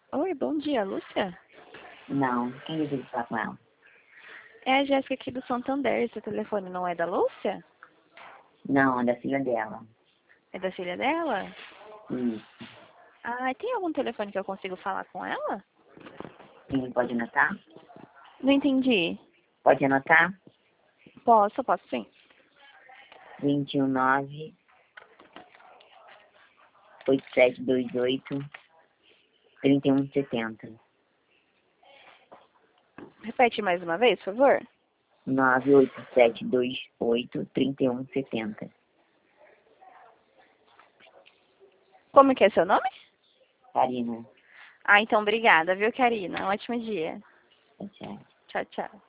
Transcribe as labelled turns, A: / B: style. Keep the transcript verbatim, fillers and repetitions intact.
A: Oi, bom dia, Lúcia?
B: Não, quem deseja falar com ela?
A: É a Jéssica aqui do Santander. Esse telefone não é da Lúcia?
B: Não, é da filha dela.
A: É da filha dela?
B: Isso.
A: Ah, tem algum telefone que eu consigo falar com ela?
B: Sim, pode anotar?
A: Não entendi.
B: Pode anotar?
A: Posso, posso sim.
B: vinte e um, nove, oito sete dois oito, trinta e um setenta.
A: Repete mais uma vez, por favor.
B: nove oito sete dois oito, trinta e um setenta.
A: Como que é seu nome?
B: Karina.
A: Ah, então obrigada, viu, Karina? Um ótimo dia.
B: Tchau, tchau.
A: Tchau, tchau.